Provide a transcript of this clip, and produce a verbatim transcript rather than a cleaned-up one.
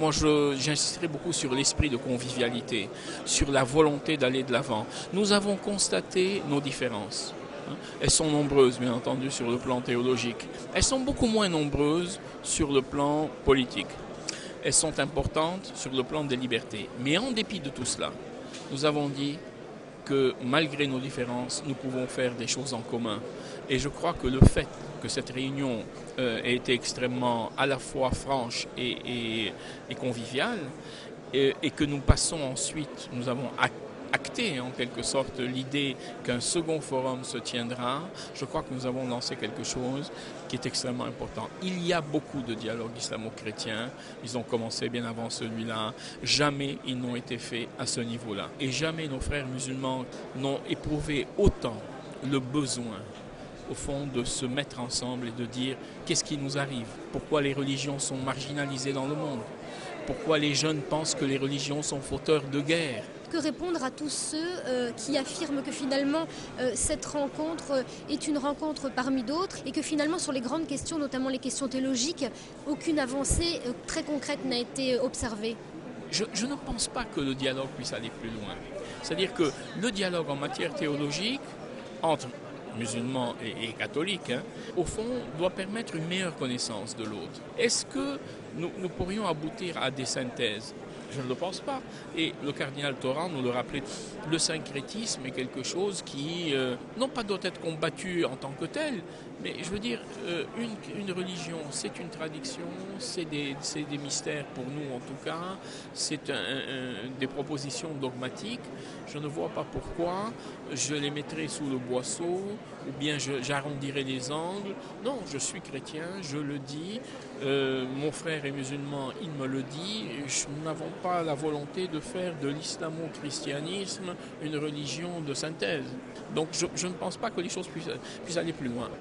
Moi, je, j'insisterai beaucoup sur l'esprit de convivialité, sur la volonté d'aller de l'avant. Nous avons constaté nos différences. Elles sont nombreuses, bien entendu, sur le plan théologique. Elles sont beaucoup moins nombreuses sur le plan politique. Elles sont importantes sur le plan des libertés. Mais en dépit de tout cela, nous avons dit que malgré nos différences, nous pouvons faire des choses en commun. Et je crois que le fait que cette réunion euh, ait été extrêmement à la fois franche et, et, et conviviale, et, et que nous passons ensuite, nous avons acté en quelque sorte l'idée qu'un second forum se tiendra, je crois que nous avons lancé quelque chose qui est extrêmement important. Il y a beaucoup de dialogues islamo-chrétiens, ils ont commencé bien avant celui-là, jamais ils n'ont été faits à ce niveau-là. Et jamais nos frères musulmans n'ont éprouvé autant le besoin, au fond, de se mettre ensemble et de dire qu'est-ce qui nous arrive, pourquoi les religions sont marginalisées dans le monde, pourquoi les jeunes pensent que les religions sont fauteurs de guerre. Que répondre à tous ceux euh, qui affirment que finalement euh, cette rencontre euh, est une rencontre parmi d'autres et que finalement sur les grandes questions, notamment les questions théologiques, aucune avancée euh, très concrète n'a été observée? Je, je ne pense pas que le dialogue puisse aller plus loin. C'est-à-dire que le dialogue en matière théologique entre musulmans et, et catholiques, hein, au fond, doit permettre une meilleure connaissance de l'autre. Est-ce que nous, nous pourrions aboutir à des synthèses? Je ne le pense pas. Et le cardinal Torrent nous le rappelait, le syncrétisme est quelque chose qui, euh, non pas doit être combattu en tant que tel, mais je veux dire, euh, une, une religion, c'est une tradition, c'est des, c'est des mystères pour nous en tout cas, c'est un, un, des propositions dogmatiques. Je ne vois pas pourquoi je les mettrais sous le boisseau ou bien je, j'arrondirais les angles. Non, je suis chrétien, je le dis, euh, mon frère est musulman, il me le dit, nous n'avons pas la volonté de faire de l'islamo-christianisme une religion de synthèse. Donc je, je ne pense pas que les choses puissent, puissent aller plus loin.